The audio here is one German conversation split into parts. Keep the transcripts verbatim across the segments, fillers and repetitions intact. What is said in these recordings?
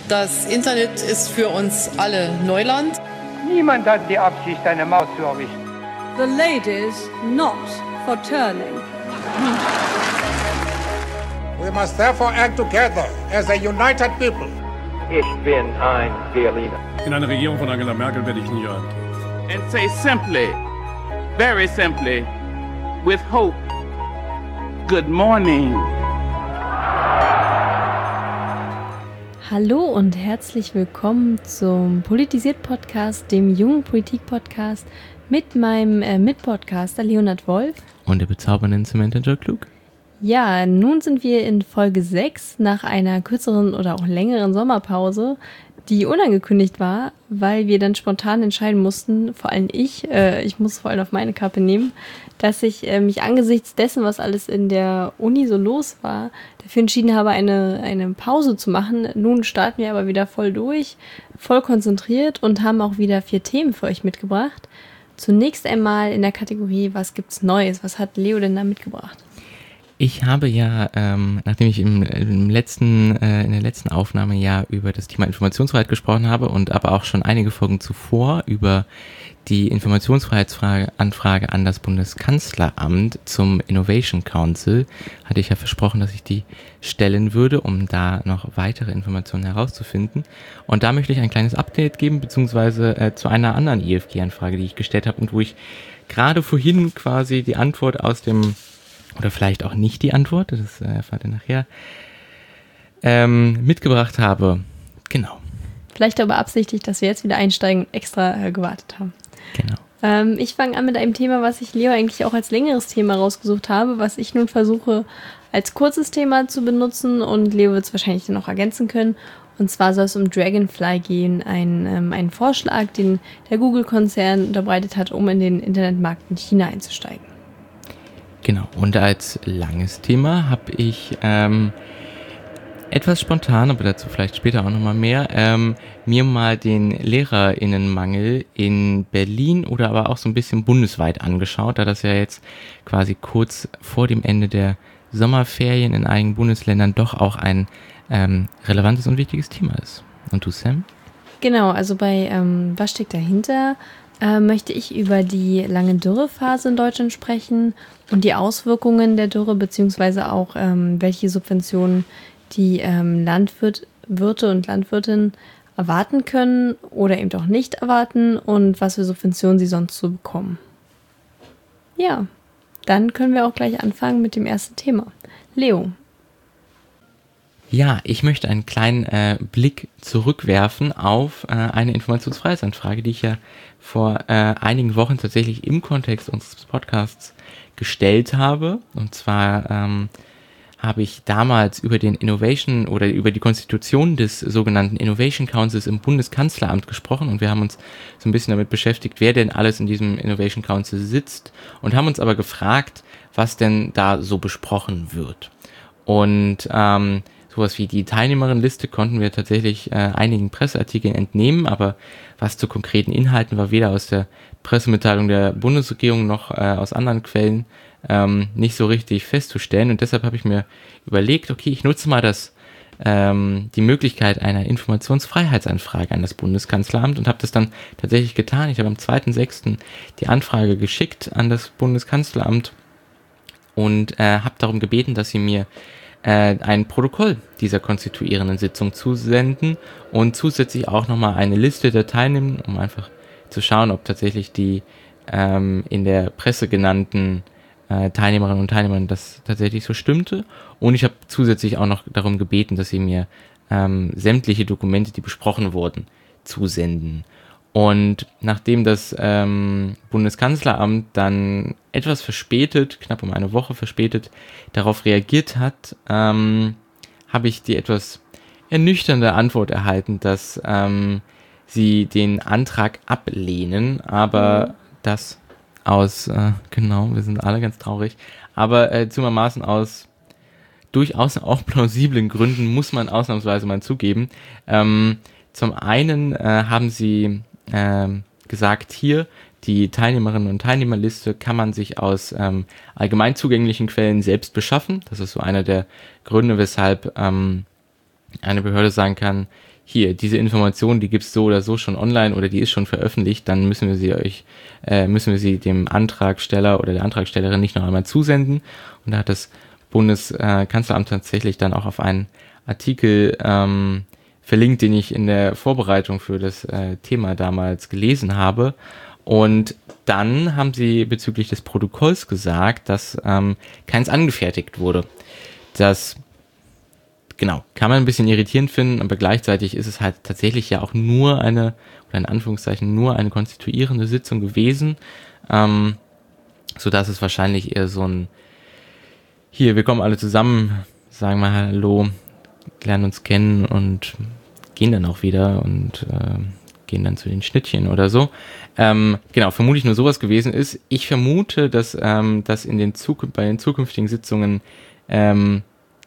Das Internet ist für uns alle Neuland. Niemand hat die Absicht, eine Maus zu erwischen. The ladies not for turning. We must therefore act together as a united people. Ich bin ein Berliner. In einer Regierung von Angela Merkel werde ich nie hören. And say simply, very simply, with hope, good morning. Hallo und herzlich willkommen zum Politisiert-Podcast, dem jungen Politik-Podcast mit meinem äh, Mitpodcaster Leonhard Wolf. Und der bezaubernden Samantha Jo Klug. Ja, nun sind wir in Folge sechs nach einer kürzeren oder auch längeren Sommerpause, die unangekündigt war, weil wir dann spontan entscheiden mussten, vor allem ich, äh, ich muss vor allem auf meine Kappe nehmen, dass ich äh, mich angesichts dessen, was alles in der Uni so los war, dafür entschieden habe, eine, eine Pause zu machen. Nun starten wir aber wieder voll durch, voll konzentriert und haben auch wieder vier Themen für euch mitgebracht. Zunächst einmal in der Kategorie, was gibt's Neues? Was hat Leo denn da mitgebracht? Ich habe ja, ähm, nachdem ich im, im letzten, äh, in der letzten Aufnahme ja über das Thema Informationsfreiheit gesprochen habe und aber auch schon einige Folgen zuvor über die Informationsfreiheitsanfrage an das Bundeskanzleramt zum Innovation Council, hatte ich ja versprochen, dass ich die stellen würde, um da noch weitere Informationen herauszufinden. Und da möchte ich ein kleines Update geben, beziehungsweise äh, zu einer anderen I F G-Anfrage, die ich gestellt habe und wo ich gerade vorhin quasi die Antwort aus dem oder vielleicht auch nicht die Antwort, das äh, erfahrt ihr nachher, ähm, mitgebracht habe. Genau. Vielleicht aber beabsichtigt, dass wir jetzt wieder einsteigen und extra äh, gewartet haben. Genau. Ähm, ich fange an mit einem Thema, was ich Leo eigentlich auch als längeres Thema rausgesucht habe, was ich nun versuche als kurzes Thema zu benutzen und Leo wird es wahrscheinlich noch ergänzen können. Und zwar soll es um Dragonfly gehen, ein, ähm, ein Vorschlag, den der Google-Konzern unterbreitet hat, um in den Internetmarkt in China einzusteigen. Genau, und als langes Thema habe ich ähm, etwas spontan, aber dazu vielleicht später auch nochmal mehr, ähm, mir mal den LehrerInnenmangel in Berlin oder aber auch so ein bisschen bundesweit angeschaut, da das ja jetzt quasi kurz vor dem Ende der Sommerferien in einigen Bundesländern doch auch ein ähm, relevantes und wichtiges Thema ist. Und du, Sam? Genau, also bei ähm, Was steckt dahinter? Äh, möchte ich über die lange Dürrephase in Deutschland sprechen und die Auswirkungen der Dürre, beziehungsweise auch ähm, welche Subventionen die ähm, Landwirte und Landwirtinnen erwarten können oder eben doch nicht erwarten und was für Subventionen sie sonst so bekommen. Ja, dann können wir auch gleich anfangen mit dem ersten Thema. Leo. Ja, ich möchte einen kleinen äh, Blick zurückwerfen auf äh, eine Informationsfreiheitsanfrage, die ich ja vor äh, einigen Wochen tatsächlich im Kontext unseres Podcasts gestellt habe. Und zwar ähm, habe ich damals über den Innovation oder über die Konstitution des sogenannten Innovation Councils im Bundeskanzleramt gesprochen und wir haben uns so ein bisschen damit beschäftigt, wer denn alles in diesem Innovation Council sitzt und haben uns aber gefragt, was denn da so besprochen wird. Und ähm, sowas wie die Teilnehmerinnenliste konnten wir tatsächlich äh, einigen Presseartikeln entnehmen, aber was zu konkreten Inhalten war weder aus der Pressemitteilung der Bundesregierung noch äh, aus anderen Quellen ähm, nicht so richtig festzustellen. Und deshalb habe ich mir überlegt, okay, ich nutze mal das ähm, die Möglichkeit einer Informationsfreiheitsanfrage an das Bundeskanzleramt und habe das dann tatsächlich getan. Ich habe am zweiten sechsten die Anfrage geschickt an das Bundeskanzleramt und äh, habe darum gebeten, dass sie mir ein Protokoll dieser konstituierenden Sitzung zusenden und zusätzlich auch nochmal eine Liste der Teilnehmer, um einfach zu schauen, ob tatsächlich die ähm, in der Presse genannten äh, Teilnehmerinnen und Teilnehmer das tatsächlich so stimmte. Und ich habe zusätzlich auch noch darum gebeten, dass sie mir ähm, sämtliche Dokumente, die besprochen wurden, zusenden. Und nachdem das ähm, Bundeskanzleramt dann etwas verspätet, knapp um eine Woche verspätet, darauf reagiert hat, ähm, habe ich die etwas ernüchternde Antwort erhalten, dass ähm, sie den Antrag ablehnen, aber mhm. das aus, äh, genau, wir sind alle ganz traurig, aber äh, zumermaßen aus durchaus auch plausiblen Gründen, muss man ausnahmsweise mal zugeben. Ähm, zum einen äh, haben sie Ähm, gesagt, hier, die Teilnehmerinnen und Teilnehmerliste kann man sich aus ähm, allgemein zugänglichen Quellen selbst beschaffen. Das ist so einer der Gründe, weshalb ähm, eine Behörde sagen kann, hier, diese Information, die gibt's so oder so schon online oder die ist schon veröffentlicht, dann müssen wir sie euch, äh, müssen wir sie dem Antragsteller oder der Antragstellerin nicht noch einmal zusenden. Und da hat das Bundeskanzleramt tatsächlich dann auch auf einen Artikel ähm, verlinkt, den ich in der Vorbereitung für das äh, Thema damals gelesen habe. Und dann haben sie bezüglich des Protokolls gesagt, dass ähm, keins angefertigt wurde. Das, genau, kann man ein bisschen irritierend finden, aber gleichzeitig ist es halt tatsächlich ja auch nur eine, oder in Anführungszeichen nur eine konstituierende Sitzung gewesen, ähm, sodass es wahrscheinlich eher so ein, hier, wir kommen alle zusammen, sagen mal Hallo, lernen uns kennen und gehen dann auch wieder und äh, gehen dann zu den Schnittchen oder so. Ähm, genau, vermutlich nur sowas gewesen ist. Ich vermute, dass ähm, das in den Zuk- bei den zukünftigen Sitzungen ähm,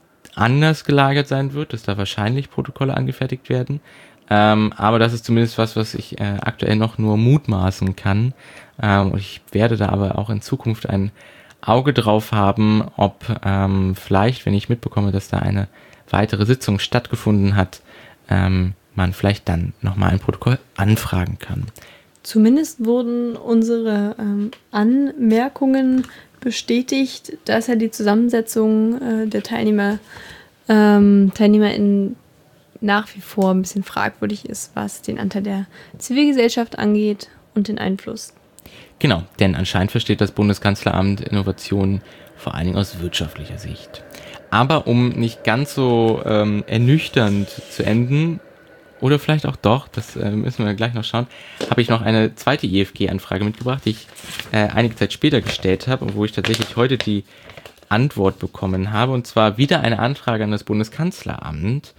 anders gelagert sein wird, dass da wahrscheinlich Protokolle angefertigt werden. Ähm, aber das ist zumindest was, was ich äh, aktuell noch nur mutmaßen kann. Ähm, und ich werde da aber auch in Zukunft ein Auge drauf haben, ob ähm, vielleicht, wenn ich mitbekomme, dass da eine weitere Sitzung stattgefunden hat, ähm, man vielleicht dann nochmal ein Protokoll anfragen kann. Zumindest wurden unsere ähm, Anmerkungen bestätigt, dass ja die Zusammensetzung äh, der Teilnehmer ähm, TeilnehmerInnen nach wie vor ein bisschen fragwürdig ist, was den Anteil der Zivilgesellschaft angeht und den Einfluss. Genau, denn anscheinend versteht das Bundeskanzleramt Innovation vor allen Dingen aus wirtschaftlicher Sicht. Aber um nicht ganz so ähm, ernüchternd zu enden, oder vielleicht auch doch, das äh, müssen wir gleich noch schauen, habe ich noch eine zweite I F G-Anfrage mitgebracht, die ich äh, einige Zeit später gestellt habe und wo ich tatsächlich heute die Antwort bekommen habe. Und zwar wieder eine Anfrage an das Bundeskanzleramt.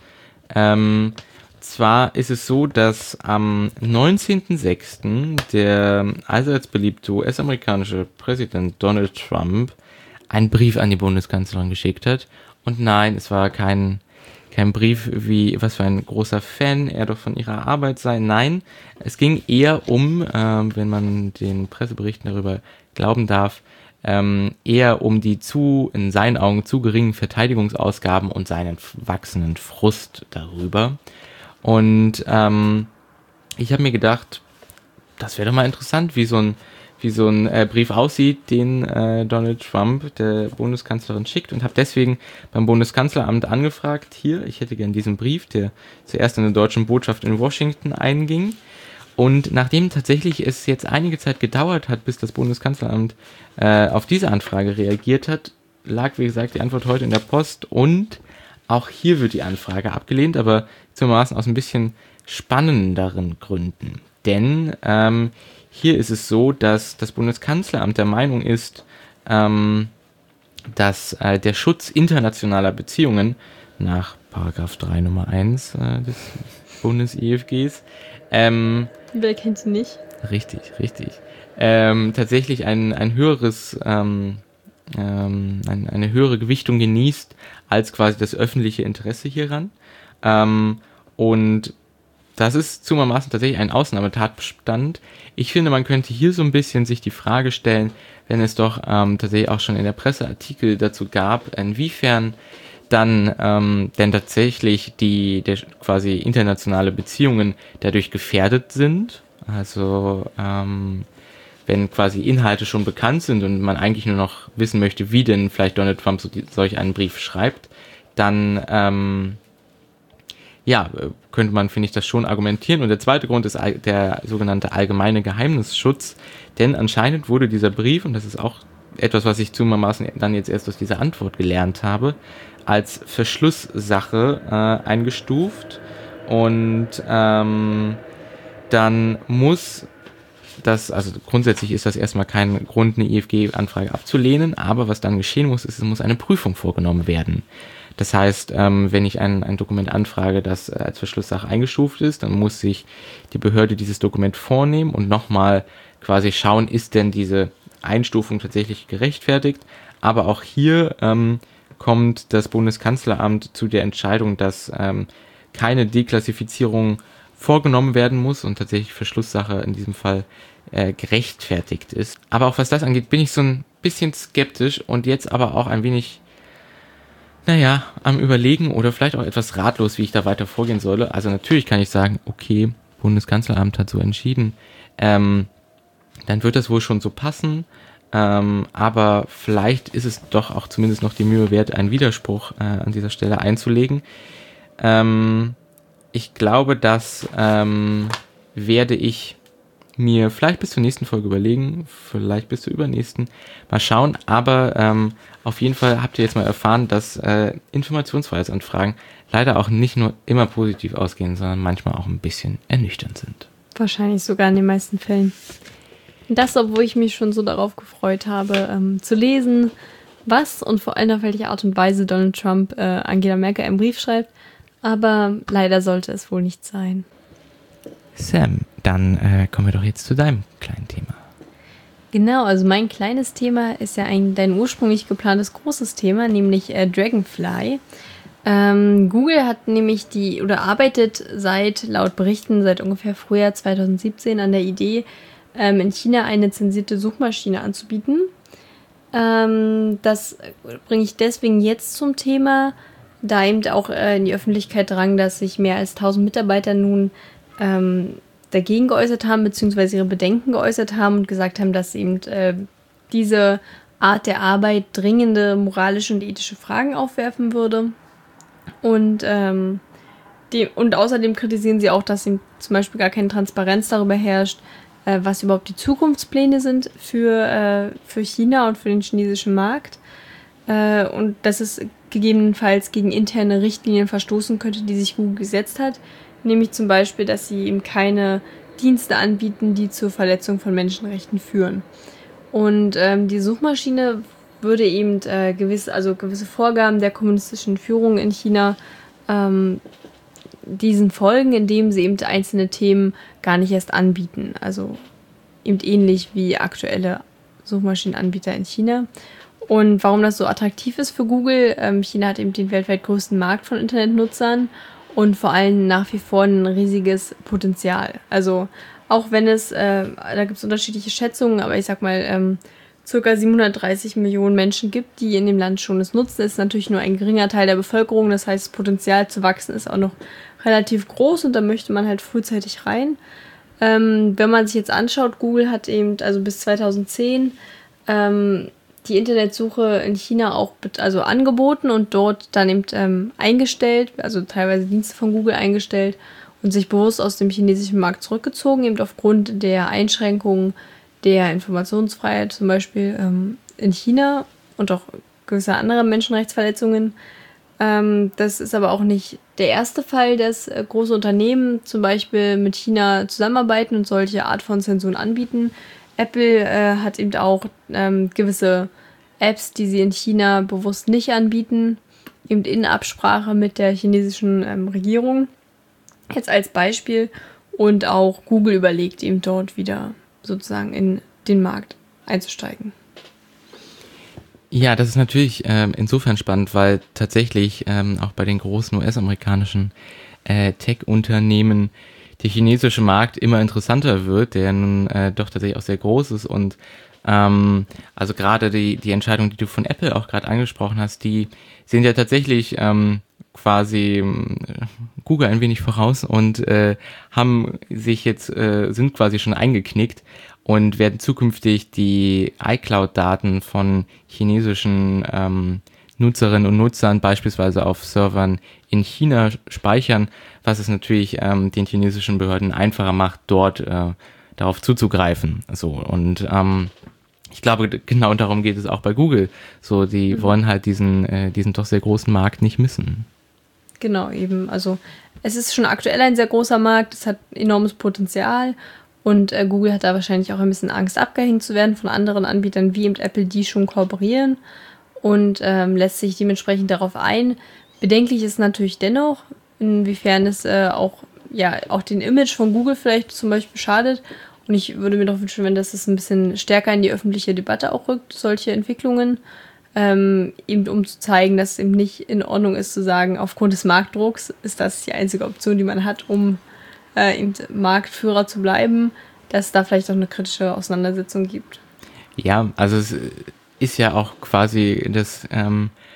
Ähm, zwar ist es so, dass am neunzehnten sechsten der allseits beliebte U S-amerikanische Präsident Donald Trump einen Brief an die Bundeskanzlerin geschickt hat. Und nein, es war kein Kein Brief wie, was für ein großer Fan er doch von ihrer Arbeit sei. Nein, es ging eher um, ähm, wenn man den Presseberichten darüber glauben darf, ähm, eher um die zu, in seinen Augen zu geringen Verteidigungsausgaben und seinen wachsenden Frust darüber. Und ähm, ich habe mir gedacht, das wäre doch mal interessant, wie so ein wie so ein äh, Brief aussieht, den äh, Donald Trump der Bundeskanzlerin schickt, und habe deswegen beim Bundeskanzleramt angefragt, hier, ich hätte gern diesen Brief, der zuerst in der deutschen Botschaft in Washington einging. Und nachdem tatsächlich es jetzt einige Zeit gedauert hat, bis das Bundeskanzleramt äh, auf diese Anfrage reagiert hat, lag, wie gesagt, die Antwort heute in der Post, und auch hier wird die Anfrage abgelehnt, aber zumaßen aus ein bisschen spannenderen Gründen. Denn ähm, hier ist es so, dass das Bundeskanzleramt der Meinung ist, ähm, dass äh, der Schutz internationaler Beziehungen nach Paragraph drei Nummer eins äh, des Bundes-I F Gs ähm, wer kennt sie nicht? Richtig, richtig. Ähm, tatsächlich ein, ein höheres, ähm, ähm, ein, eine höhere Gewichtung genießt als quasi das öffentliche Interesse hieran. Ähm, und das ist zumaßen tatsächlich ein Ausnahmetatbestand. Ich finde, man könnte hier so ein bisschen sich die Frage stellen, wenn es doch ähm, tatsächlich auch schon in der Presse Artikel dazu gab, inwiefern dann ähm, denn tatsächlich die der quasi internationale Beziehungen dadurch gefährdet sind. Also ähm, wenn quasi Inhalte schon bekannt sind und man eigentlich nur noch wissen möchte, wie denn vielleicht Donald Trump so die, solch einen Brief schreibt, dann ähm, ja, könnte man, finde ich, das schon argumentieren. Und der zweite Grund ist der sogenannte allgemeine Geheimnisschutz, denn anscheinend wurde dieser Brief, und das ist auch etwas, was ich zumaßen dann jetzt erst aus dieser Antwort gelernt habe, als Verschlusssache äh, eingestuft, und ähm, dann muss das, also grundsätzlich ist das erstmal kein Grund, eine I F G-Anfrage abzulehnen, aber was dann geschehen muss, ist, es muss eine Prüfung vorgenommen werden. Das heißt, ähm, wenn ich ein, ein Dokument anfrage, das äh, als Verschlusssache eingestuft ist, dann muss sich die Behörde dieses Dokument vornehmen und nochmal quasi schauen, ist denn diese Einstufung tatsächlich gerechtfertigt. Aber auch hier ähm, kommt das Bundeskanzleramt zu der Entscheidung, dass ähm, keine Deklassifizierung vorgenommen werden muss und tatsächlich Verschlusssache in diesem Fall äh, gerechtfertigt ist. Aber auch was das angeht, bin ich so ein bisschen skeptisch und jetzt aber auch ein wenig naja, am Überlegen oder vielleicht auch etwas ratlos, wie ich da weiter vorgehen solle. Also natürlich kann ich sagen, okay, Bundeskanzleramt hat so entschieden, ähm, dann wird das wohl schon so passen. Ähm, aber vielleicht ist es doch auch zumindest noch die Mühe wert, einen Widerspruch äh, an dieser Stelle einzulegen. Ähm, ich glaube, das ähm, werde ich mir vielleicht bis zur nächsten Folge überlegen, vielleicht bis zur übernächsten, mal schauen, aber ähm, auf jeden Fall habt ihr jetzt mal erfahren, dass äh, Informationsfreiheitsanfragen leider auch nicht nur immer positiv ausgehen, sondern manchmal auch ein bisschen ernüchternd sind. Wahrscheinlich sogar in den meisten Fällen. Das, obwohl ich mich schon so darauf gefreut habe, ähm, zu lesen, was und vor allem auf welche Art und Weise Donald Trump äh, Angela Merkel einen Brief schreibt, aber leider sollte es wohl nicht sein. Sam, dann äh, kommen wir doch jetzt zu deinem kleinen Thema. Genau, also mein kleines Thema ist ja ein dein ursprünglich geplantes großes Thema, nämlich äh, Dragonfly. Ähm, Google hat nämlich die, oder arbeitet seit, laut Berichten, seit ungefähr Frühjahr zwanzig siebzehn an der Idee, ähm, in China eine zensierte Suchmaschine anzubieten. Ähm, das bringe ich deswegen jetzt zum Thema, da eben auch äh, in die Öffentlichkeit drang, dass sich mehr als tausend Mitarbeiter nun ähm, dagegen geäußert haben, beziehungsweise ihre Bedenken geäußert haben und gesagt haben, dass eben äh, diese Art der Arbeit dringende moralische und ethische Fragen aufwerfen würde. Und, ähm, die, und außerdem kritisieren sie auch, dass eben zum Beispiel gar keine Transparenz darüber herrscht, äh, was überhaupt die Zukunftspläne sind für, äh, für China und für den chinesischen Markt. Äh, und dass es gegebenenfalls gegen interne Richtlinien verstoßen könnte, die sich Google gesetzt hat. Nämlich zum Beispiel, dass sie eben keine Dienste anbieten, die zur Verletzung von Menschenrechten führen. Und ähm, die Suchmaschine würde eben äh, gewisse, also gewisse Vorgaben der kommunistischen Führung in China ähm, diesen folgen, indem sie eben einzelne Themen gar nicht erst anbieten. Also eben ähnlich wie aktuelle Suchmaschinenanbieter in China. Und warum das so attraktiv ist für Google, ähm, China hat eben den weltweit größten Markt von Internetnutzern und vor allem nach wie vor ein riesiges Potenzial. Also auch wenn es, äh, da gibt es unterschiedliche Schätzungen, aber ich sag mal, ähm, circa siebenhundertdreißig Millionen Menschen gibt, die in dem Land schon es nutzen. Das ist natürlich nur ein geringer Teil der Bevölkerung, das heißt, das Potenzial zu wachsen ist auch noch relativ groß und da möchte man halt frühzeitig rein. Ähm, wenn man sich jetzt anschaut, Google hat eben, also bis zweitausendzehn, ähm, die Internetsuche in China auch also angeboten und dort dann eben ähm, eingestellt, also teilweise Dienste von Google eingestellt und sich bewusst aus dem chinesischen Markt zurückgezogen, eben aufgrund der Einschränkungen der Informationsfreiheit, zum Beispiel ähm, in China und auch gewisse andere Menschenrechtsverletzungen. Ähm, das ist aber auch nicht der erste Fall, dass äh, große Unternehmen zum Beispiel mit China zusammenarbeiten und solche Art von Zensuren anbieten. Apple äh, hat eben auch ähm, gewisse Apps, die sie in China bewusst nicht anbieten, eben in Absprache mit der chinesischen ähm, Regierung. Jetzt als Beispiel. Und auch Google überlegt eben dort wieder sozusagen in den Markt einzusteigen. Ja, das ist natürlich ähm, insofern spannend, weil tatsächlich ähm, auch bei den großen U S-amerikanischen äh, Tech-Unternehmen der chinesische Markt immer interessanter wird, der nun äh, doch tatsächlich auch sehr groß ist und ähm, also gerade die, die Entscheidung, die du von Apple auch gerade angesprochen hast, die sind ja tatsächlich ähm, quasi äh, Google ein wenig voraus und äh, haben sich jetzt, äh, sind quasi schon eingeknickt und werden zukünftig die iCloud-Daten von chinesischen ähm, Nutzerinnen und Nutzern beispielsweise auf Servern in China speichern, was es natürlich ähm, den chinesischen Behörden einfacher macht, dort äh, darauf zuzugreifen. So und ähm, ich glaube, genau darum geht es auch bei Google. So, die mhm. wollen halt diesen äh, diesen doch sehr großen Markt nicht missen. Genau, eben. Also es ist schon aktuell ein sehr großer Markt, es hat enormes Potenzial und äh, Google hat da wahrscheinlich auch ein bisschen Angst, abgehängt zu werden von anderen Anbietern wie eben Apple, die schon kooperieren und ähm, lässt sich dementsprechend darauf ein. Bedenklich ist natürlich dennoch, inwiefern es äh, auch, ja, auch den Image von Google vielleicht zum Beispiel schadet. Und ich würde mir doch wünschen, wenn das ein bisschen stärker in die öffentliche Debatte auch rückt, solche Entwicklungen, ähm, eben um zu zeigen, dass es eben nicht in Ordnung ist zu sagen, aufgrund des Marktdrucks ist das die einzige Option, die man hat, um äh, eben Marktführer zu bleiben, dass es da vielleicht auch eine kritische Auseinandersetzung gibt. Ja, also es ist ja auch quasi das, ähm,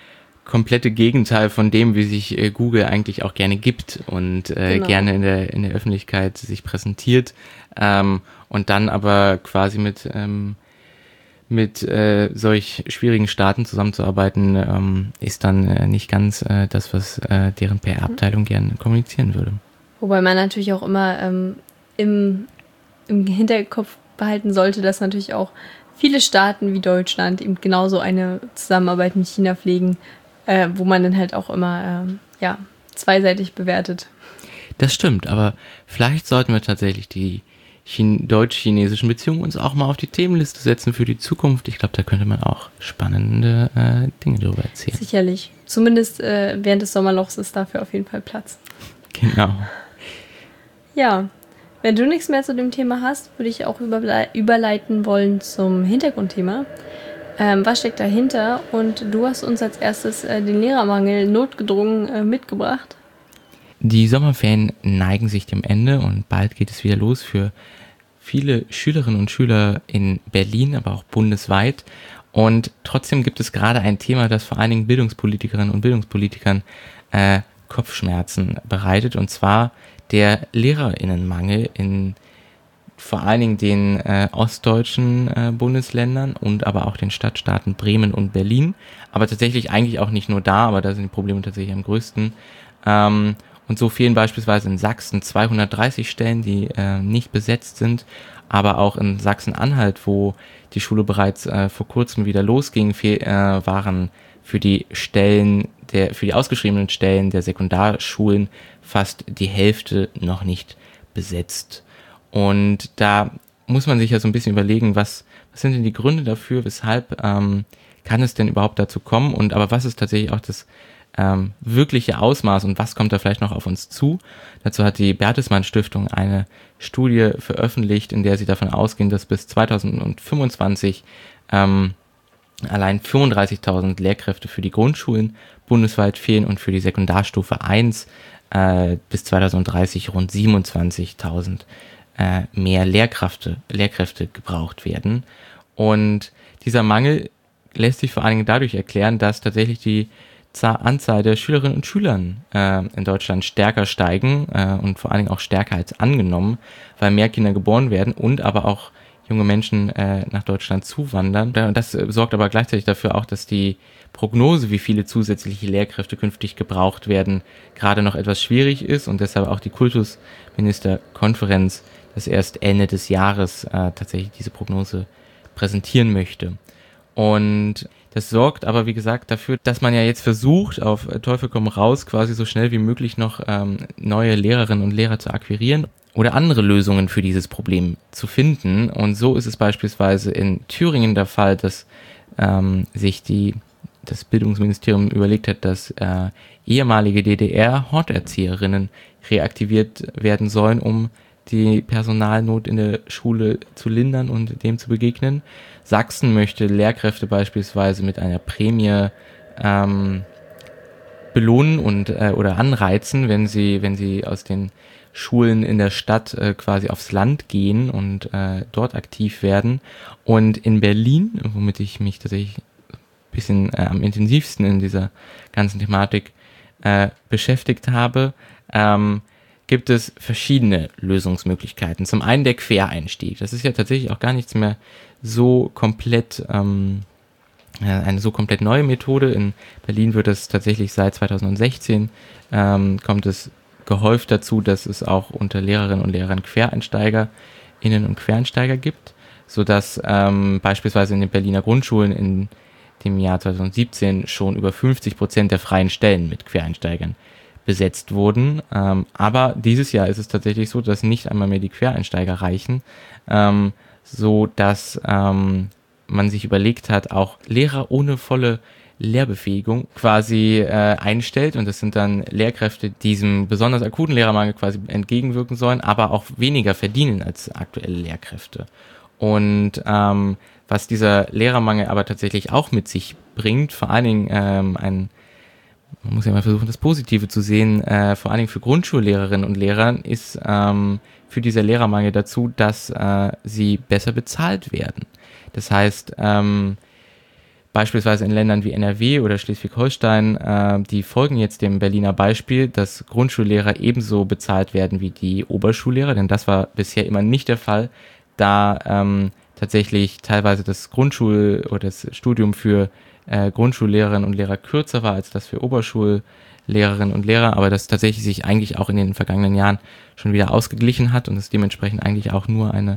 komplette Gegenteil von dem, wie sich äh, Google eigentlich auch gerne gibt und äh, Genau. gerne in der, in der Öffentlichkeit sich präsentiert, ähm, und dann aber quasi mit, ähm, mit äh, solch schwierigen Staaten zusammenzuarbeiten, ähm, ist dann äh, nicht ganz äh, das, was äh, deren P R-Abteilung gerne kommunizieren würde. Wobei man natürlich auch immer ähm, im, im Hinterkopf behalten sollte, dass natürlich auch viele Staaten wie Deutschland eben genauso eine Zusammenarbeit mit China pflegen, äh, wo man dann halt auch immer ähm, ja, zweiseitig bewertet. Das stimmt, aber vielleicht sollten wir tatsächlich die Chin- deutsch-chinesischen Beziehungen uns auch mal auf die Themenliste setzen für die Zukunft. Ich glaube, da könnte man auch spannende äh, Dinge darüber erzählen. Sicherlich. Zumindest äh, während des Sommerlochs ist dafür auf jeden Fall Platz. Genau. Ja, wenn du nichts mehr zu dem Thema hast, würde ich auch überble- überleiten wollen zum Hintergrundthema. Ähm, was steckt dahinter? Und du hast uns als erstes äh, den Lehrermangel notgedrungen äh, mitgebracht. Die Sommerferien neigen sich dem Ende und bald geht es wieder los für viele Schülerinnen und Schüler in Berlin, aber auch bundesweit. Und trotzdem gibt es gerade ein Thema, das vor allen Dingen Bildungspolitikerinnen und Bildungspolitikern äh, Kopfschmerzen bereitet, und zwar der LehrerInnenmangel in vor allen Dingen den äh, ostdeutschen äh, Bundesländern und aber auch den Stadtstaaten Bremen und Berlin. Aber tatsächlich eigentlich auch nicht nur da, aber da sind die Probleme tatsächlich am größten. Ähm, und so fehlen beispielsweise in Sachsen zweihundertdreißig Stellen, die äh, nicht besetzt sind, aber auch in Sachsen-Anhalt, wo die Schule bereits äh, vor kurzem wieder losging, fehl, äh, waren für die Stellen der, für die ausgeschriebenen Stellen der Sekundarschulen fast die Hälfte noch nicht besetzt. Und da muss man sich ja so ein bisschen überlegen, was, was sind denn die Gründe dafür, weshalb ähm, kann es denn überhaupt dazu kommen, und aber was ist tatsächlich auch das ähm, wirkliche Ausmaß und was kommt da vielleicht noch auf uns zu? Dazu hat die Bertelsmann Stiftung eine Studie veröffentlicht, in der sie davon ausgehen, dass bis zweitausendfünfundzwanzig ähm, allein fünfunddreißigtausend Lehrkräfte für die Grundschulen bundesweit fehlen und für die Sekundarstufe eins äh, bis zweitausenddreißig rund siebenundzwanzigtausend äh, mehr Lehrkräfte, Lehrkräfte gebraucht werden. Und dieser Mangel lässt sich vor allen Dingen dadurch erklären, dass tatsächlich die Anzahl der Schülerinnen und Schüler äh, in Deutschland stärker steigen äh, und vor allen Dingen auch stärker als angenommen, weil mehr Kinder geboren werden und aber auch junge Menschen äh, nach Deutschland zuwandern. Das äh, sorgt aber gleichzeitig dafür auch, dass die Prognose, wie viele zusätzliche Lehrkräfte künftig gebraucht werden, gerade noch etwas schwierig ist und deshalb auch die Kultusministerkonferenz das erst Ende des Jahres äh, tatsächlich diese Prognose präsentieren möchte. Und das sorgt aber, wie gesagt, dafür, dass man ja jetzt versucht, auf Teufel komm raus, quasi so schnell wie möglich noch ähm, neue Lehrerinnen und Lehrer zu akquirieren oder andere Lösungen für dieses Problem zu finden. Und so ist es beispielsweise in Thüringen der Fall, dass ähm, sich die, das Bildungsministerium überlegt hat, dass äh, ehemalige D D R-Horterzieherinnen reaktiviert werden sollen, um die Personalnot in der Schule zu lindern und dem zu begegnen. Sachsen möchte Lehrkräfte beispielsweise mit einer Prämie ähm, belohnen und äh, oder anreizen, wenn sie wenn sie aus den Schulen in der Stadt äh, quasi aufs Land gehen und äh, dort aktiv werden. Und in Berlin, womit ich mich tatsächlich ein bisschen äh, am intensivsten in dieser ganzen Thematik äh, beschäftigt habe, ähm, gibt es verschiedene Lösungsmöglichkeiten. Zum einen der Quereinstieg. Das ist ja tatsächlich auch gar nichts mehr so komplett, ähm, eine so komplett neue Methode. In Berlin wird es tatsächlich seit zweitausendsechzehn, ähm, kommt es gehäuft dazu, dass es auch unter Lehrerinnen und Lehrern QuereinsteigerInnen und Quereinsteiger gibt, sodass ähm, beispielsweise in den Berliner Grundschulen in dem Jahr zweitausendsiebzehn schon über fünfzig Prozent der freien Stellen mit Quereinsteigern besetzt wurden. Ähm, aber dieses Jahr ist es tatsächlich so, dass nicht einmal mehr die Quereinsteiger reichen, ähm, so dass ähm, man sich überlegt hat, auch Lehrer ohne volle Lehrbefähigung quasi äh, einstellt, und das sind dann Lehrkräfte, die diesem besonders akuten Lehrermangel quasi entgegenwirken sollen, aber auch weniger verdienen als aktuelle Lehrkräfte. Und ähm, was dieser Lehrermangel aber tatsächlich auch mit sich bringt, vor allen Dingen ähm, ein man muss ja mal versuchen, das Positive zu sehen, äh, vor allen Dingen für Grundschullehrerinnen und Lehrer, ist ähm, für dieser Lehrermangel dazu, dass äh, sie besser bezahlt werden. Das heißt, ähm, beispielsweise in Ländern wie N R W oder Schleswig-Holstein, äh, die folgen jetzt dem Berliner Beispiel, dass Grundschullehrer ebenso bezahlt werden wie die Oberschullehrer, denn das war bisher immer nicht der Fall, da ähm, tatsächlich teilweise das Grundschul- oder das Studium für äh, Grundschullehrerinnen und Lehrer kürzer war als das für Oberschullehrerinnen und Lehrer, aber das tatsächlich sich eigentlich auch in den vergangenen Jahren schon wieder ausgeglichen hat und es dementsprechend eigentlich auch nur eine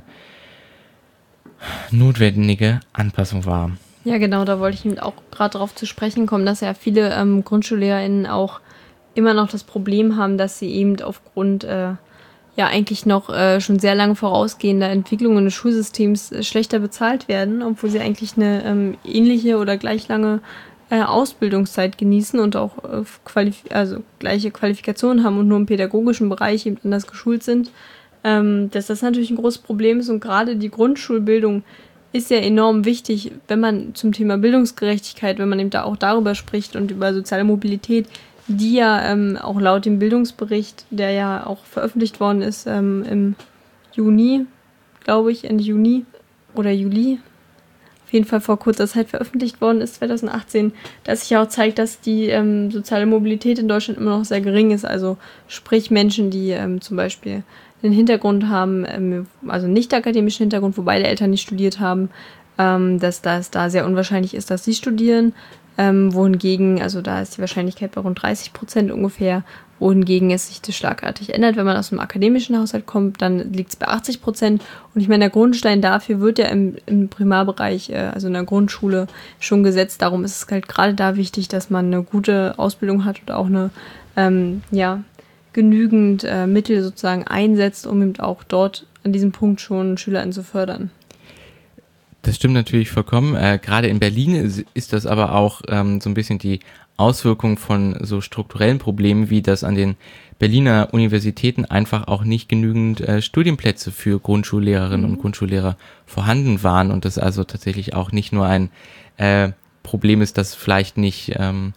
notwendige Anpassung war. Ja, genau, da wollte ich eben auch gerade darauf zu sprechen kommen, dass ja viele ähm, GrundschullehrerInnen auch immer noch das Problem haben, dass sie eben aufgrund äh, ja eigentlich noch äh, schon sehr lange vorausgehender Entwicklungen des Schulsystems äh, schlechter bezahlt werden, obwohl sie eigentlich eine ähm, ähnliche oder gleich lange äh, Ausbildungszeit genießen und auch äh, qualif- also gleiche Qualifikationen haben und nur im pädagogischen Bereich eben anders geschult sind, ähm, dass das natürlich ein großes Problem ist und gerade die Grundschulbildung ist ja enorm wichtig, wenn man zum Thema Bildungsgerechtigkeit, wenn man eben da auch darüber spricht und über soziale Mobilität, die ja ähm, auch laut dem Bildungsbericht, der ja auch veröffentlicht worden ist ähm, im Juni, glaube ich, Ende Juni oder Juli, auf jeden Fall vor kurzer Zeit veröffentlicht worden ist, zwanzig achtzehn, dass sich ja auch zeigt, dass die ähm, soziale Mobilität in Deutschland immer noch sehr gering ist. Also sprich Menschen, die ähm, zum Beispiel einen Hintergrund haben, ähm, also nicht akademischen Hintergrund, wo beide Eltern nicht studiert haben, ähm, dass das da sehr unwahrscheinlich ist, dass sie studieren. Ähm, wohingegen, also da ist die Wahrscheinlichkeit bei rund dreißig Prozent ungefähr, wohingegen es sich das schlagartig ändert. Wenn man aus einem akademischen Haushalt kommt, dann liegt es bei achtzig Prozent. Und ich meine, der Grundstein dafür wird ja im, im Primarbereich, äh, also in der Grundschule, schon gesetzt. Darum ist es halt gerade da wichtig, dass man eine gute Ausbildung hat und auch eine, ähm, ja, genügend äh, Mittel sozusagen einsetzt, um eben auch dort an diesem Punkt schon SchülerInnen zu fördern. Das stimmt natürlich vollkommen. Äh, gerade in Berlin ist, ist das aber auch ähm, so ein bisschen die Auswirkung von so strukturellen Problemen, wie dass an den Berliner Universitäten einfach auch nicht genügend äh, Studienplätze für Grundschullehrerinnen mhm. und Grundschullehrer vorhanden waren und das also tatsächlich auch nicht nur ein äh, Problem ist, dass vielleicht nicht ähm,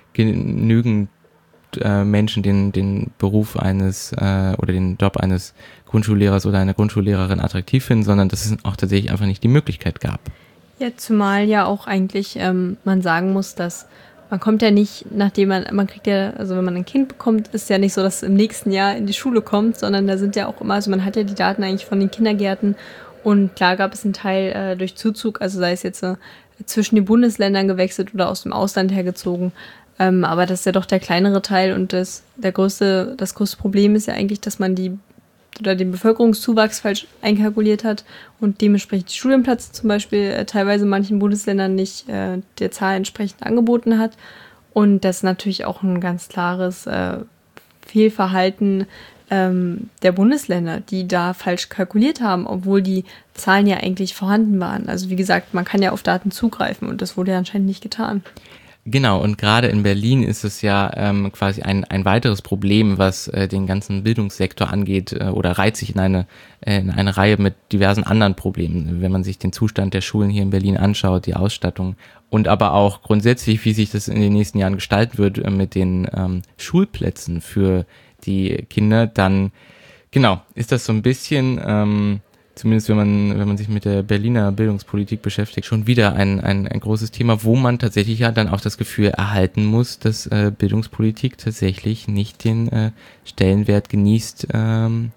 genügend äh, Menschen den, den Beruf eines äh, oder den Job eines Grundschullehrers oder einer Grundschullehrerin attraktiv finden, sondern dass es auch tatsächlich einfach nicht die Möglichkeit gab. Ja, zumal ja auch eigentlich ähm, man sagen muss, dass man kommt ja nicht, nachdem man, man kriegt ja, also wenn man ein Kind bekommt, ist ja nicht so, dass es im nächsten Jahr in die Schule kommt, sondern da sind ja auch immer, also man hat ja die Daten eigentlich von den Kindergärten und klar gab es einen Teil äh, durch Zuzug, also sei es jetzt äh, zwischen den Bundesländern gewechselt oder aus dem Ausland hergezogen, ähm, aber das ist ja doch der kleinere Teil und das, der größte, das größte Problem ist ja eigentlich, dass man die oder den Bevölkerungszuwachs falsch einkalkuliert hat und dementsprechend die Studienplätze zum Beispiel äh, teilweise in manchen Bundesländern nicht äh, der Zahl entsprechend angeboten hat. Und das ist natürlich auch ein ganz klares äh, Fehlverhalten ähm, der Bundesländer, die da falsch kalkuliert haben, obwohl die Zahlen ja eigentlich vorhanden waren. Also wie gesagt, man kann ja auf Daten zugreifen und das wurde ja anscheinend nicht getan. Genau, und gerade in Berlin ist es ja ähm, quasi ein, ein weiteres Problem, was äh, den ganzen Bildungssektor angeht äh, oder reiht sich in eine, äh, in eine Reihe mit diversen anderen Problemen. Wenn man sich den Zustand der Schulen hier in Berlin anschaut, die Ausstattung und aber auch grundsätzlich, wie sich das in den nächsten Jahren gestalten wird äh, mit den ähm, Schulplätzen für die Kinder, dann genau, ist das so ein bisschen... Ähm, zumindest wenn man wenn man sich mit der Berliner Bildungspolitik beschäftigt, schon wieder ein, ein, ein großes Thema, wo man tatsächlich ja dann auch das Gefühl erhalten muss, dass äh, Bildungspolitik tatsächlich nicht den äh, Stellenwert genießt, ähm,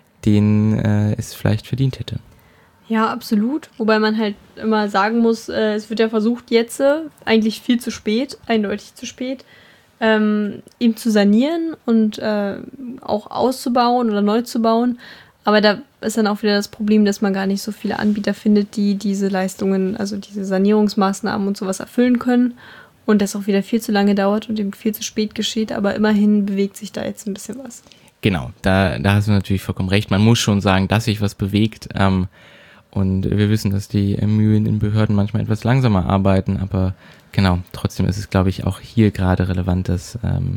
den äh, es vielleicht verdient hätte. Ja, absolut. Wobei man halt immer sagen muss, äh, es wird ja versucht jetzt, äh, eigentlich viel zu spät, eindeutig zu spät, ähm, ihm zu sanieren und äh, auch auszubauen oder neu zu bauen. Aber da ist dann auch wieder das Problem, dass man gar nicht so viele Anbieter findet, die diese Leistungen, also diese Sanierungsmaßnahmen und sowas erfüllen können. Und das auch wieder viel zu lange dauert und eben viel zu spät geschieht. Aber immerhin bewegt sich da jetzt ein bisschen was. Genau, da, da hast du natürlich vollkommen recht. Man muss schon sagen, dass sich was bewegt. Ähm, und wir wissen, dass die Mühlen in Behörden manchmal etwas langsamer arbeiten. Aber genau, trotzdem ist es, glaube ich, auch hier gerade relevant, dass ähm,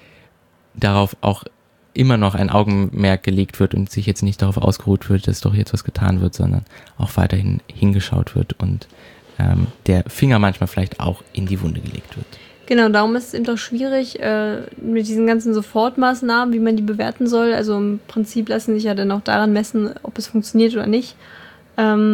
darauf auch immer noch ein Augenmerk gelegt wird und sich jetzt nicht darauf ausgeruht wird, dass doch jetzt was getan wird, sondern auch weiterhin hingeschaut wird und ähm, der Finger manchmal vielleicht auch in die Wunde gelegt wird. Genau, darum ist es eben doch schwierig äh, mit diesen ganzen Sofortmaßnahmen, wie man die bewerten soll. Also im Prinzip lassen sich ja dann auch daran messen, ob es funktioniert oder nicht. Ähm,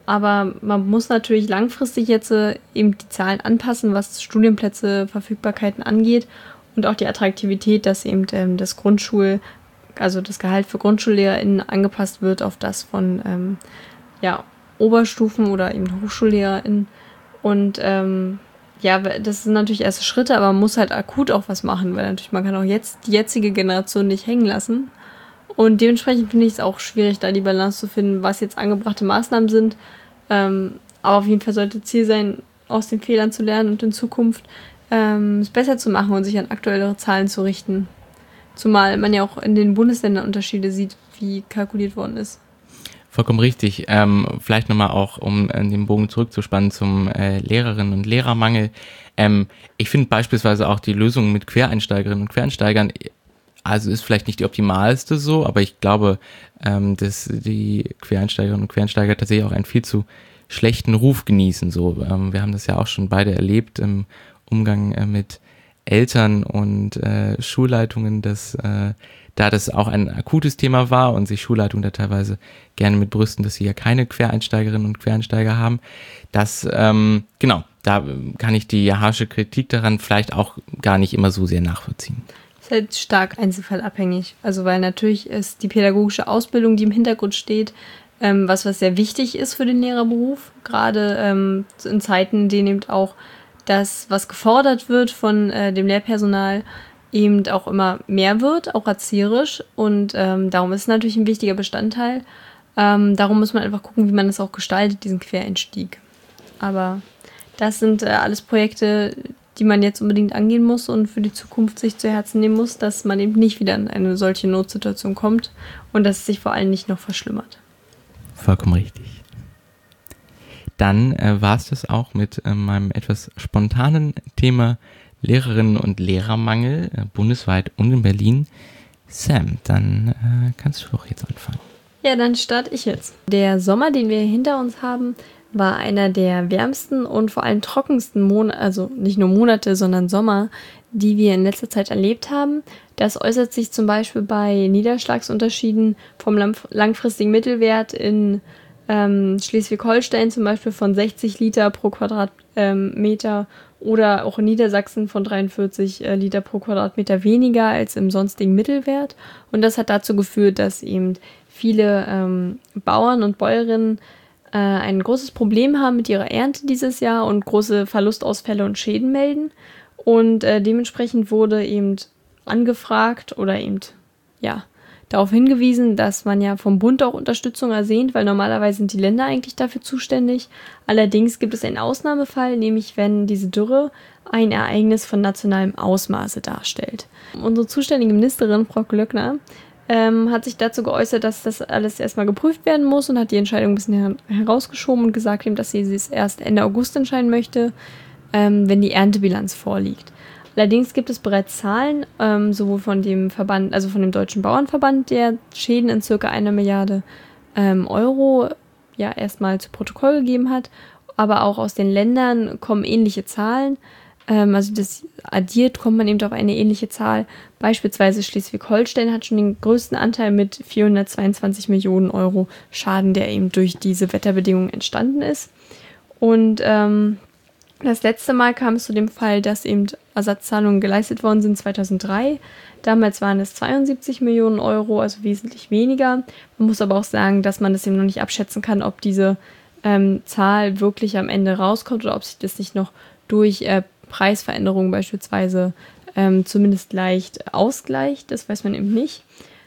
aber man muss natürlich langfristig jetzt äh, eben die Zahlen anpassen, was Studienplätze, Verfügbarkeiten angeht und auch die Attraktivität, dass eben ähm, das Grundschul, also das Gehalt für GrundschullehrerInnen angepasst wird auf das von ähm, ja, Oberstufen- oder eben HochschullehrerInnen. Und ähm, ja, das sind natürlich erste Schritte, aber man muss halt akut auch was machen, weil natürlich man kann auch jetzt die jetzige Generation nicht hängen lassen. Und dementsprechend finde ich es auch schwierig, da die Balance zu finden, was jetzt angebrachte Maßnahmen sind. Ähm, aber auf jeden Fall sollte Ziel sein, aus den Fehlern zu lernen und in Zukunft ähm, es besser zu machen und sich an aktuellere Zahlen zu richten. Zumal man ja auch in den Bundesländern Unterschiede sieht, wie kalkuliert worden ist. Vollkommen richtig. Ähm, vielleicht nochmal auch, um äh, den Bogen zurückzuspannen zum äh, Lehrerinnen- und Lehrermangel. Ähm, ich finde beispielsweise auch die Lösung mit Quereinsteigerinnen und Quereinsteigern, also ist vielleicht nicht die optimalste so, aber ich glaube, ähm, dass die Quereinsteigerinnen und Quereinsteiger tatsächlich auch einen viel zu schlechten Ruf genießen. So, ähm, wir haben das ja auch schon beide erlebt im Umgang äh, mit Eltern und äh, Schulleitungen, dass äh, da das auch ein akutes Thema war und sich Schulleitungen da teilweise gerne mit brüsten, dass sie ja keine Quereinsteigerinnen und Quereinsteiger haben. Das, ähm, genau, da kann ich die harsche Kritik daran vielleicht auch gar nicht immer so sehr nachvollziehen. Ist halt stark einzelfallabhängig. Also weil natürlich ist die pädagogische Ausbildung, die im Hintergrund steht, ähm, was, was sehr wichtig ist für den Lehrerberuf, gerade ähm, in Zeiten, in denen eben auch das, was gefordert wird von äh, dem Lehrpersonal, eben auch immer mehr wird, auch erzieherisch. Und ähm, darum ist es natürlich ein wichtiger Bestandteil. Ähm, darum muss man einfach gucken, wie man das auch gestaltet, diesen Quereinstieg. Aber das sind äh, alles Projekte, die man jetzt unbedingt angehen muss und für die Zukunft sich zu Herzen nehmen muss, dass man eben nicht wieder in eine solche Notsituation kommt und dass es sich vor allem nicht noch verschlimmert. Vollkommen richtig. Dann äh, war es das auch mit äh, meinem etwas spontanen Thema Lehrerinnen- und Lehrermangel äh, bundesweit und in Berlin. Sam, dann äh, kannst du doch jetzt anfangen. Ja, dann starte ich jetzt. Der Sommer, den wir hinter uns haben, war einer der wärmsten und vor allem trockensten Monate, also nicht nur Monate, sondern Sommer, die wir in letzter Zeit erlebt haben. Das äußert sich zum Beispiel bei Niederschlagsunterschieden vom langfristigen Mittelwert in ähm, Schleswig-Holstein zum Beispiel von sechzig Liter pro Quadratmeter ähm, oder auch in Niedersachsen von dreiundvierzig äh, Liter pro Quadratmeter weniger als im sonstigen Mittelwert. Und das hat dazu geführt, dass eben viele ähm, Bauern und Bäuerinnen äh, ein großes Problem haben mit ihrer Ernte dieses Jahr und große Verlustausfälle und Schäden melden. Und äh, dementsprechend wurde eben angefragt oder eben, ja, darauf hingewiesen, dass man ja vom Bund auch Unterstützung ersehnt, weil normalerweise sind die Länder eigentlich dafür zuständig. Allerdings gibt es einen Ausnahmefall, nämlich wenn diese Dürre ein Ereignis von nationalem Ausmaße darstellt. Unsere zuständige Ministerin, Frau Glöckner, ähm, hat sich dazu geäußert, dass das alles erstmal geprüft werden muss und hat die Entscheidung ein bisschen her- herausgeschoben und gesagt, dass sie es erst Ende August entscheiden möchte, ähm, wenn die Erntebilanz vorliegt. Allerdings gibt es bereits Zahlen, ähm, sowohl von dem Verband, also von dem Deutschen Bauernverband, der Schäden in circa einer Milliarde ähm, Euro ja erstmal zu Protokoll gegeben hat, aber auch aus den Ländern kommen ähnliche Zahlen. Ähm, also das addiert, kommt man eben auf eine ähnliche Zahl. Beispielsweise Schleswig-Holstein hat schon den größten Anteil mit vierhundertzweiundzwanzig Millionen Euro Schaden, der eben durch diese Wetterbedingungen entstanden ist. Und ähm, das letzte Mal kam es zu dem Fall, dass eben Ersatzzahlungen geleistet worden sind zweitausenddrei. Damals waren es zweiundsiebzig Millionen Euro, also wesentlich weniger. Man muss aber auch sagen, dass man das eben noch nicht abschätzen kann, ob diese ähm, Zahl wirklich am Ende rauskommt oder ob sich das nicht noch durch äh, Preisveränderungen beispielsweise ähm, zumindest leicht ausgleicht. Das weiß man eben nicht.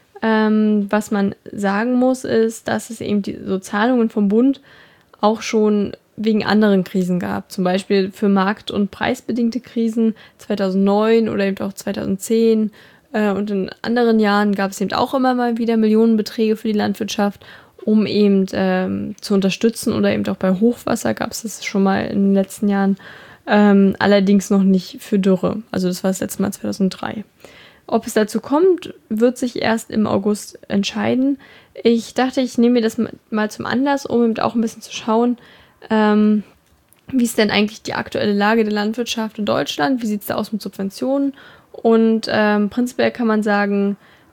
Ähm, was man sagen muss, ist, dass es eben die, so Zahlungen vom Bund auch schon wegen anderen Krisen gab, zum Beispiel für markt- und preisbedingte Krisen zweitausendneun oder eben auch zweitausendzehn äh, und in anderen Jahren gab es eben auch immer mal wieder Millionenbeträge für die Landwirtschaft, um eben ähm, zu unterstützen oder eben auch bei Hochwasser gab es das schon mal in den letzten Jahren, ähm, allerdings noch nicht für Dürre, also das war das letzte Mal zweitausenddrei. Ob es dazu kommt, wird sich erst im August entscheiden. Ich dachte, ich nehme mir das mal zum Anlass, um eben auch ein bisschen zu schauen, Ähm, wie ist denn eigentlich die aktuelle Lage der Landwirtschaft in Deutschland? Wie sieht es da aus mit Subventionen? Und ähm, prinzipiell kann man sagen,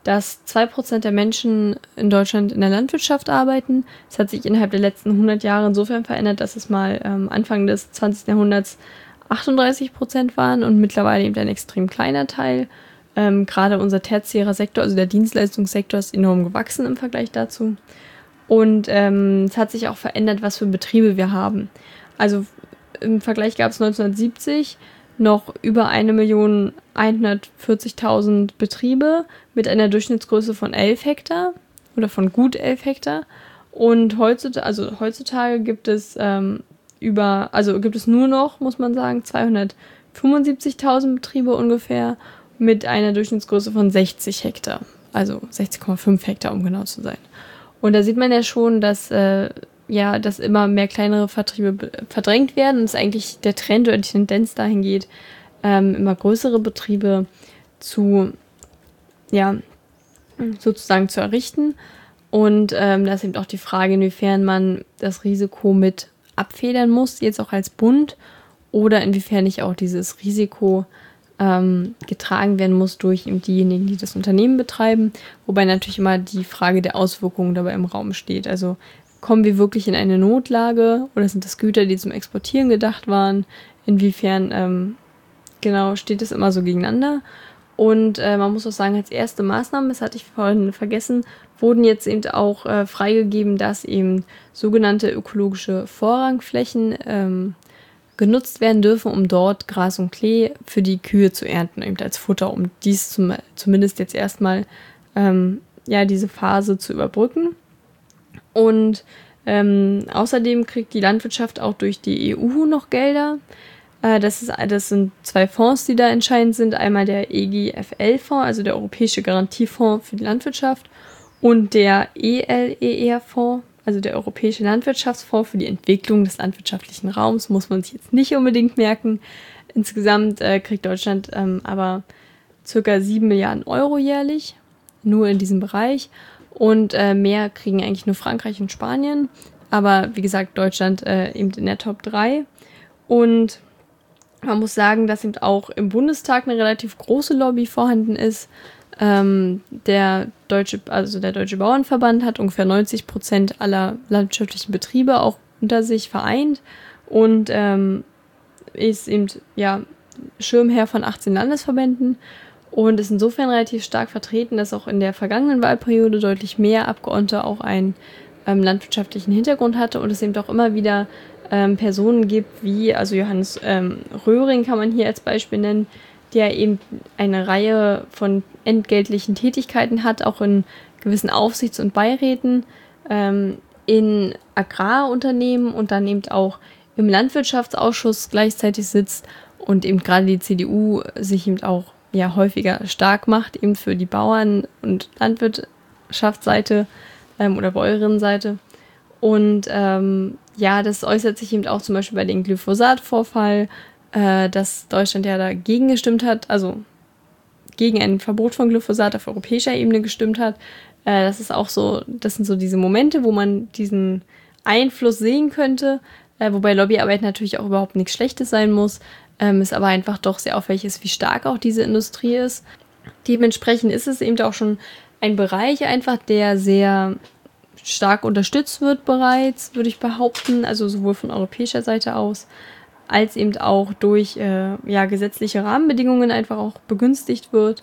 dass zwei Prozent der Menschen in Deutschland in der Landwirtschaft arbeiten. Das hat sich innerhalb der letzten hundert Jahre insofern verändert, dass es mal ähm, Anfang des zwanzigsten Jahrhunderts achtunddreißig Prozent waren und mittlerweile eben ein extrem kleiner Teil. Ähm, gerade unser tertiärer Sektor, also der Dienstleistungssektor, ist enorm gewachsen im Vergleich dazu. Und ähm, es hat sich auch verändert, was für Betriebe wir haben. Also im Vergleich gab es neunzehnhundertsiebzig noch über eine Million hundertvierzigtausend Betriebe mit einer Durchschnittsgröße von elf Hektar oder von gut elf Hektar. Und heutzutage, also heutzutage gibt es ähm, über, also gibt es nur noch, muss man sagen, zweihundertfünfundsiebzigtausend Betriebe ungefähr mit einer Durchschnittsgröße von sechzig Hektar, also sechzig Komma fünf Hektar, um genau zu sein. Und da sieht man ja schon, dass äh, ja, dass immer mehr kleinere Vertriebe verdrängt werden und es eigentlich der Trend oder die Tendenz dahin geht, ähm, immer größere Betriebe zu, ja, sozusagen zu errichten. Und ähm, da ist eben auch die Frage, inwiefern man das Risiko mit abfedern muss, jetzt auch als Bund, oder inwiefern nicht auch dieses Risiko ähm, getragen werden muss durch eben diejenigen, die das Unternehmen betreiben. Wobei natürlich immer die Frage der Auswirkungen dabei im Raum steht. Also kommen wir wirklich in eine Notlage oder sind das Güter, die zum Exportieren gedacht waren? Inwiefern, ähm, genau, steht es immer so gegeneinander? Und äh, man muss auch sagen, als erste Maßnahme, das hatte ich vorhin vergessen, wurden jetzt eben auch äh, freigegeben, dass eben sogenannte ökologische Vorrangflächen ähm, genutzt werden dürfen, um dort Gras und Klee für die Kühe zu ernten, eben als Futter, um dies zum, zumindest jetzt erstmal ähm, ja, diese Phase zu überbrücken. Und ähm, außerdem kriegt die Landwirtschaft auch durch die E U noch Gelder. Äh, das, ist, das sind zwei Fonds, die da entscheidend sind. Einmal der E G F L-Fonds, also der Europäische Garantiefonds für die Landwirtschaft, und der E L E R-Fonds, also der Europäische Landwirtschaftsfonds für die Entwicklung des landwirtschaftlichen Raums. Muss man sich jetzt nicht unbedingt merken. Insgesamt äh, kriegt Deutschland ähm, aber ca. sieben Milliarden Euro jährlich, nur in diesem Bereich. Und äh, mehr kriegen eigentlich nur Frankreich und Spanien. Aber wie gesagt, Deutschland äh, eben in der Top drei. Und man muss sagen, dass eben auch im Bundestag eine relativ große Lobby vorhanden ist. Ähm, der Deutsche, also der Deutsche Bauernverband hat ungefähr neunzig Prozent aller landwirtschaftlichen Betriebe auch unter sich vereint und ähm, ist eben ja Schirmherr von achtzehn Landesverbänden. Und ist insofern relativ stark vertreten, dass auch in der vergangenen Wahlperiode deutlich mehr Abgeordnete auch einen ähm, landwirtschaftlichen Hintergrund hatte und es eben auch immer wieder ähm, Personen gibt, wie, also Johannes ähm, Röhring kann man hier als Beispiel nennen, der eben eine Reihe von entgeltlichen Tätigkeiten hat, auch in gewissen Aufsichts- und Beiräten, ähm, in Agrarunternehmen und dann eben auch im Landwirtschaftsausschuss gleichzeitig sitzt und eben gerade die C D U sich eben auch ja häufiger stark macht, eben für die Bauern- und Landwirtschaftsseite ähm, oder Bäuerinnenseite. Und ähm, ja, das äußert sich eben auch zum Beispiel bei dem Glyphosat-Vorfall, äh, dass Deutschland ja dagegen gestimmt hat, also gegen ein Verbot von Glyphosat auf europäischer Ebene gestimmt hat. Äh, das ist auch so, das sind so diese Momente, wo man diesen Einfluss sehen könnte, äh, wobei Lobbyarbeit natürlich auch überhaupt nichts Schlechtes sein muss. Ähm, ist aber einfach doch sehr auffällig ist, wie stark auch diese Industrie ist. Dementsprechend ist es eben auch schon ein Bereich einfach, der sehr stark unterstützt wird bereits, würde ich behaupten, also sowohl von europäischer Seite aus, als eben auch durch äh, ja, gesetzliche Rahmenbedingungen einfach auch begünstigt wird.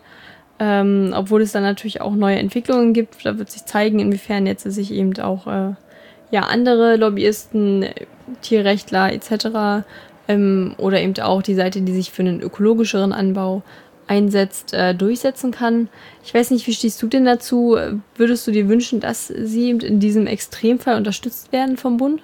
Ähm, obwohl es dann natürlich auch neue Entwicklungen gibt, da wird sich zeigen, inwiefern jetzt sich eben auch äh, ja, andere Lobbyisten, Tierrechtler et cetera Ähm, oder eben auch die Seite, die sich für einen ökologischeren Anbau einsetzt, äh, durchsetzen kann. Ich weiß nicht, wie stehst du denn dazu? Würdest du dir wünschen, dass sie eben in diesem Extremfall unterstützt werden vom Bund?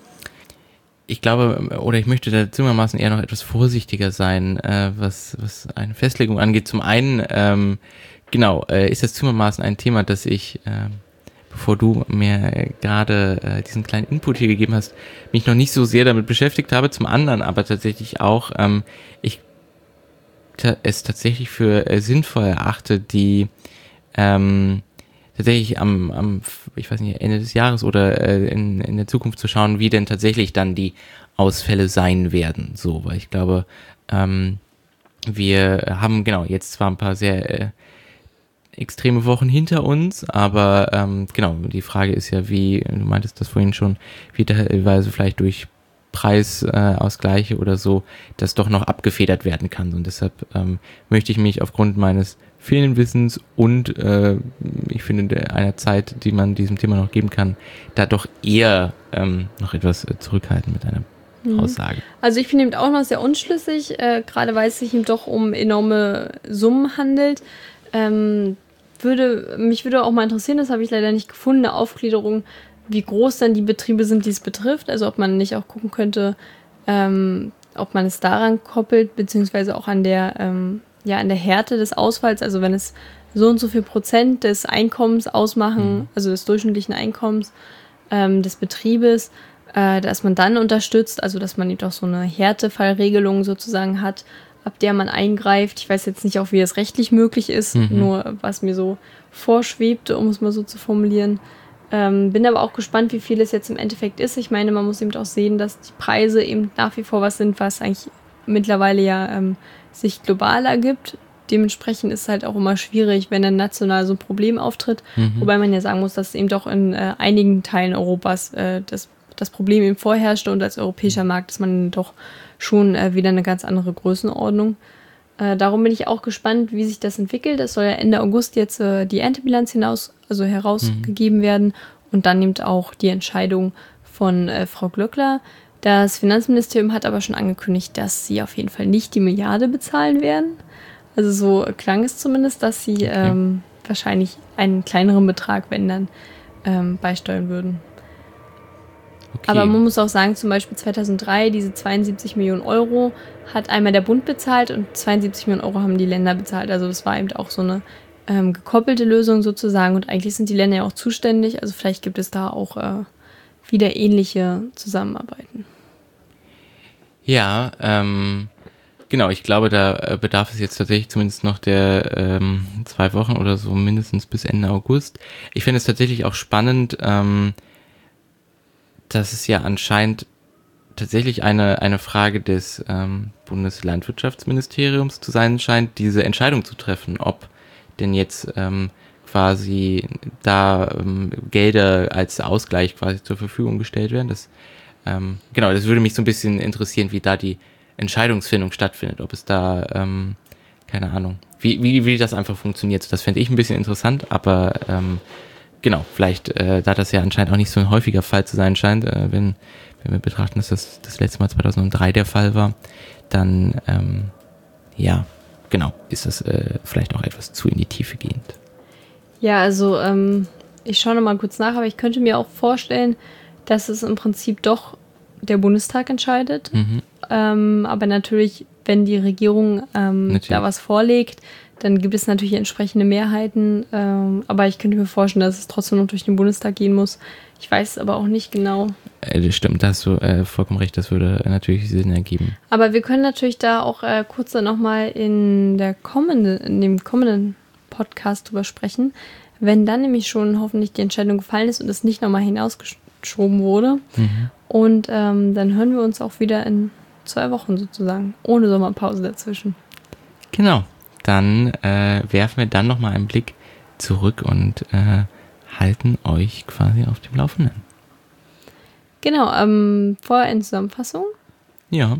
Ich glaube, oder ich möchte da zugegebenermaßen eher noch etwas vorsichtiger sein, äh, was, was eine Festlegung angeht. Zum einen, ähm, genau, äh, ist das zugegebenermaßen ein Thema, das ich äh, bevor du mir äh, gerade äh, diesen kleinen Input hier gegeben hast, mich noch nicht so sehr damit beschäftigt habe. Zum anderen aber tatsächlich auch, ähm, ich ta- es tatsächlich für äh, sinnvoll erachte, die ähm, tatsächlich am, am, ich weiß nicht, Ende des Jahres oder äh, in, in der Zukunft zu schauen, wie denn tatsächlich dann die Ausfälle sein werden. So, weil ich glaube, ähm, wir haben genau jetzt zwar ein paar sehr äh, extreme Wochen hinter uns, aber ähm, genau, die Frage ist ja, wie, du meintest das vorhin schon, wie teilweise vielleicht durch Preisausgleiche äh, oder so, das doch noch abgefedert werden kann. Und deshalb ähm, möchte ich mich aufgrund meines fehlenden Wissens und äh, ich finde einer Zeit, die man diesem Thema noch geben kann, da doch eher ähm, noch etwas äh, zurückhalten mit einer mhm. Aussage. Also ich bin eben auch noch sehr unschlüssig, äh, gerade weil es sich eben doch um enorme Summen handelt. Ähm, würde, mich würde auch mal interessieren, das habe ich leider nicht gefunden, eine Aufgliederung, wie groß dann die Betriebe sind, die es betrifft. Also ob man nicht auch gucken könnte, ähm, ob man es daran koppelt, beziehungsweise auch an der, ähm, ja, an der Härte des Ausfalls. Also wenn es so und so viel Prozent des Einkommens ausmachen, mhm. also des durchschnittlichen Einkommens ähm, des Betriebes, äh, dass man dann unterstützt, also dass man eben auch so eine Härtefallregelung sozusagen hat, ab der man eingreift. Ich weiß jetzt nicht auch, wie das rechtlich möglich ist, mhm. nur was mir so vorschwebte, um es mal so zu formulieren. Ähm, bin aber auch gespannt, wie viel es jetzt im Endeffekt ist. Ich meine, man muss eben auch sehen, dass die Preise eben nach wie vor was sind, was eigentlich mittlerweile ja ähm, sich global ergibt. Dementsprechend ist es halt auch immer schwierig, wenn dann national so ein Problem auftritt. Mhm. Wobei man ja sagen muss, dass eben doch in äh, einigen Teilen Europas äh, das, das Problem eben vorherrschte und als europäischer Markt ist man doch schon äh, wieder eine ganz andere Größenordnung. Äh, darum bin ich auch gespannt, wie sich das entwickelt. Es soll ja Ende August jetzt äh, die Erntebilanz hinaus, also herausgegeben mhm. werden und dann nimmt auch die Entscheidung von äh, Frau Glöckler. Das Finanzministerium hat aber schon angekündigt, dass sie auf jeden Fall nicht die Milliarde bezahlen werden. Also so klang es zumindest, dass sie okay. ähm, wahrscheinlich einen kleineren Betrag, wenn dann, ähm, beisteuern würden. Okay. Aber man muss auch sagen, zum Beispiel zweitausenddrei, diese zweiundsiebzig Millionen Euro hat einmal der Bund bezahlt und zweiundsiebzig Millionen Euro haben die Länder bezahlt. Also das war eben auch so eine ähm, gekoppelte Lösung sozusagen und eigentlich sind die Länder ja auch zuständig. Also vielleicht gibt es da auch äh, wieder ähnliche Zusammenarbeiten. Ja, ähm, genau, ich glaube, da bedarf es jetzt tatsächlich zumindest noch der ähm, zwei Wochen oder so, mindestens bis Ende August. Ich finde es tatsächlich auch spannend, ähm, dass es ja anscheinend tatsächlich eine, eine Frage des ähm, Bundeslandwirtschaftsministeriums zu sein scheint, diese Entscheidung zu treffen, ob denn jetzt ähm, quasi da ähm, Gelder als Ausgleich quasi zur Verfügung gestellt werden. Das, ähm, genau, das würde mich so ein bisschen interessieren, wie da die Entscheidungsfindung stattfindet, ob es da, ähm, keine Ahnung, wie, wie, wie das einfach funktioniert. Das fände ich ein bisschen interessant, aber ähm, genau, vielleicht, äh, da das ja anscheinend auch nicht so ein häufiger Fall zu sein scheint, äh, wenn, wenn wir betrachten, dass das das letzte Mal zweitausenddrei der Fall war, dann, ähm, ja, genau, ist das äh, vielleicht auch etwas zu in die Tiefe gehend. Ja, also ähm, ich schaue nochmal kurz nach, aber ich könnte mir auch vorstellen, dass es im Prinzip doch der Bundestag entscheidet. Mhm. Ähm, aber natürlich, wenn die Regierung ähm, da was vorlegt, dann gibt es natürlich entsprechende Mehrheiten. Ähm, aber ich könnte mir vorstellen, dass es trotzdem noch durch den Bundestag gehen muss. Ich weiß es aber auch nicht genau. Äh, das stimmt, da hast du äh, vollkommen recht. Das würde natürlich Sinn ergeben. Aber wir können natürlich da auch äh, kurz dann nochmal in der kommenden, in dem kommenden Podcast drüber sprechen. Wenn dann nämlich schon hoffentlich die Entscheidung gefallen ist und es nicht nochmal hinausgeschoben wurde. Mhm. Und ähm, dann hören wir uns auch wieder in zwei Wochen sozusagen, ohne Sommerpause dazwischen. Genau, dann äh, werfen wir dann nochmal einen Blick zurück und äh, halten euch quasi auf dem Laufenden. Genau, ähm, vorher eine Zusammenfassung. Ja.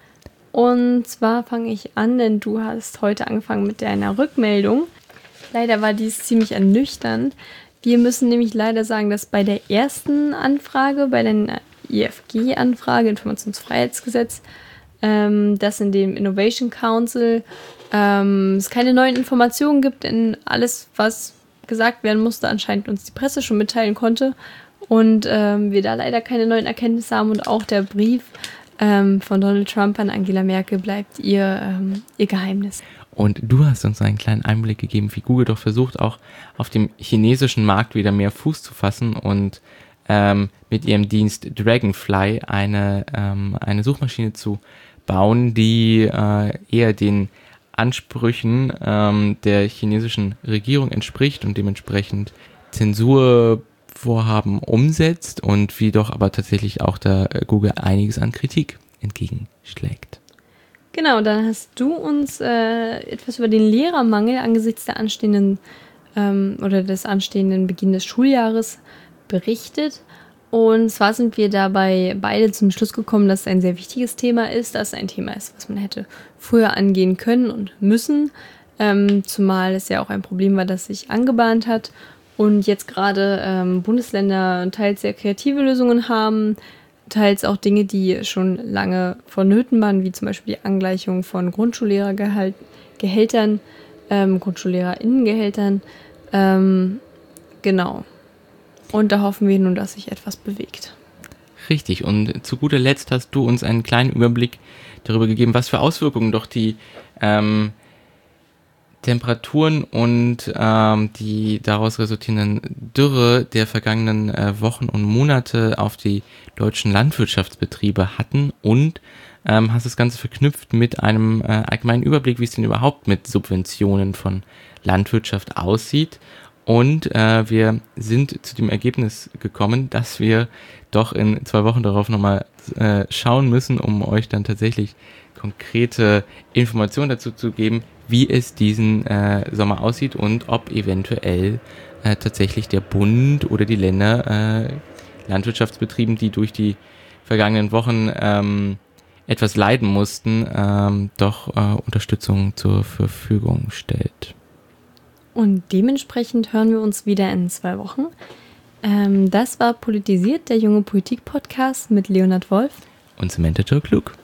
Und zwar fange ich an, denn du hast heute angefangen mit deiner Rückmeldung. Leider war dies ziemlich ernüchternd. Wir müssen nämlich leider sagen, dass bei der ersten Anfrage, bei der I F G-Anfrage, Informationsfreiheitsgesetz, ähm, dass in dem Innovation Council ähm, es keine neuen Informationen gibt, denn alles, was gesagt werden musste, anscheinend uns die Presse schon mitteilen konnte und ähm, wir da leider keine neuen Erkenntnisse haben und auch der Brief ähm, von Donald Trump an Angela Merkel bleibt ihr, ähm, ihr Geheimnis. Und du hast uns einen kleinen Einblick gegeben, wie Google doch versucht, auch auf dem chinesischen Markt wieder mehr Fuß zu fassen und ähm, mit ihrem Dienst Dragonfly eine, ähm, eine Suchmaschine zu bauen, die äh, eher den Ansprüchen ähm, der chinesischen Regierung entspricht und dementsprechend Zensurvorhaben umsetzt und wie doch aber tatsächlich auch da Google einiges an Kritik entgegenschlägt. Genau, dann hast du uns äh, etwas über den Lehrermangel angesichts der anstehenden ähm, oder des anstehenden Beginn des Schuljahres berichtet. Und zwar sind wir dabei beide zum Schluss gekommen, dass es ein sehr wichtiges Thema ist, dass es ein Thema ist, was man hätte früher angehen können und müssen, ähm, zumal es ja auch ein Problem war, das sich angebahnt hat und jetzt gerade ähm, Bundesländer teils sehr kreative Lösungen haben, teils auch Dinge, die schon lange vonnöten waren, wie zum Beispiel die Angleichung von Grundschullehrergehältern, ähm, GrundschullehrerInnengehältern, ähm, genau. Und da hoffen wir nun, dass sich etwas bewegt. Richtig. Und zu guter Letzt hast du uns einen kleinen Überblick darüber gegeben, was für Auswirkungen doch die ähm, Temperaturen und ähm, die daraus resultierenden Dürre der vergangenen äh, Wochen und Monate auf die deutschen Landwirtschaftsbetriebe hatten und ähm, hast das Ganze verknüpft mit einem äh, allgemeinen Überblick, wie es denn überhaupt mit Subventionen von Landwirtschaft aussieht. Und äh, wir sind zu dem Ergebnis gekommen, dass wir doch in zwei Wochen darauf nochmal äh, schauen müssen, um euch dann tatsächlich konkrete Informationen dazu zu geben, wie es diesen äh, Sommer aussieht und ob eventuell äh, tatsächlich der Bund oder die Länder äh, Landwirtschaftsbetrieben, die durch die vergangenen Wochen ähm, etwas leiden mussten, ähm, doch äh, Unterstützung zur Verfügung stellt. Und dementsprechend hören wir uns wieder in zwei Wochen. Ähm, das war Politisiert, der junge Politik-Podcast mit Leonhard Wolf und Samantha Jo Klug.